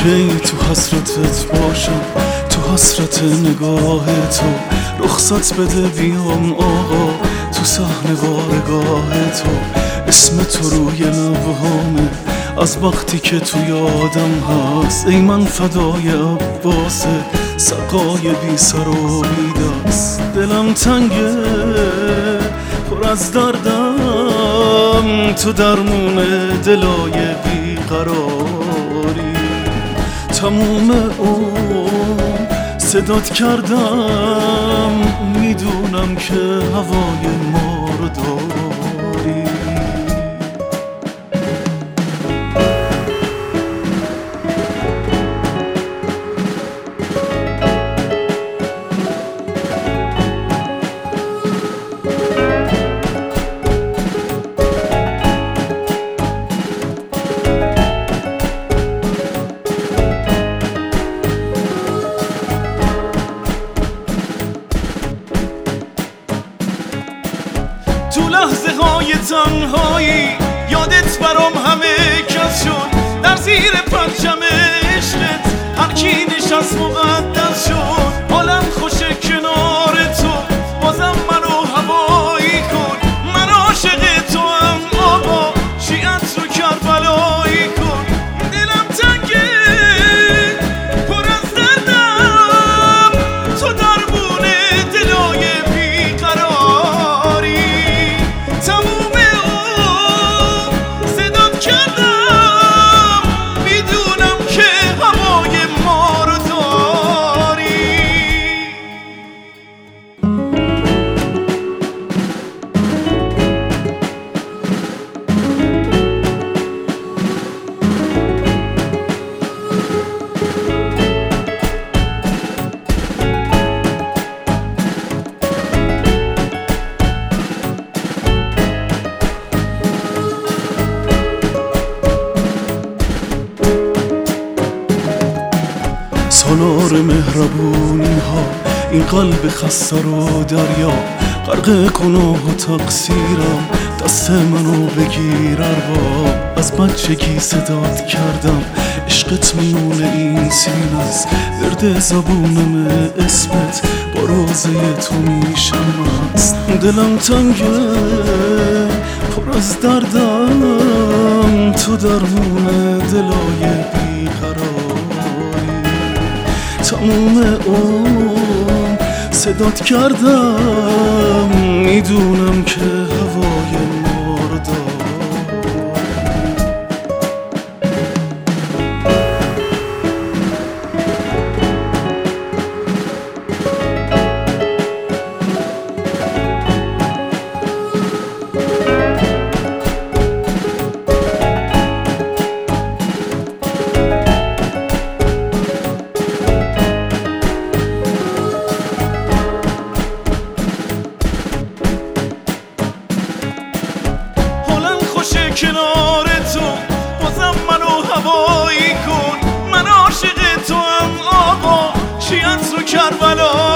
کی تو حسرتت باشم، تو حسرت نگاه تو رخصت بده بیام آقا، تو صحن بارگاه تو اسم تو روی لبهامه از وقتی که تو یادم هست. ای من فدای عباسه سقای بی سر و بی دست، دلم تنگه پر از دردم، تو درمون دلای بی قراری. تموم اون صدات کردم، میدونم که هوای ما رو داری. تو لحظه های تنهایی یادت برام همه کس شد، در زیر پرچم عشقت هر کی نشست مقدس شد. حالم خوشه کنار تو، بازم منو هوایی کن، من عاشق تو هم آقا، شیعت رو کربلایی کن. دلم تنگه پر از دردم، تو درمون دلای بیقراری. تموم اون صدات کردم، میدونم که هوای ما رو داری. سالار مهربونی ها این قلب خسته رو دریا، غرق گناه و تقصیرم، دست منو بگیر ارباب. از بچگی صدات کردم، عشقت میون این سینه است، ورد زبونم اسمت با روزه تو میشم است. دلم تنگه پر از دردم، تو درمون دلای بیقراری. تموم اون صدات کردم، میدونم که هوای ما رو داری. کنار تو بازم منو هوایی کن، من عاشق تو هم آقا، شیعت رو کربلا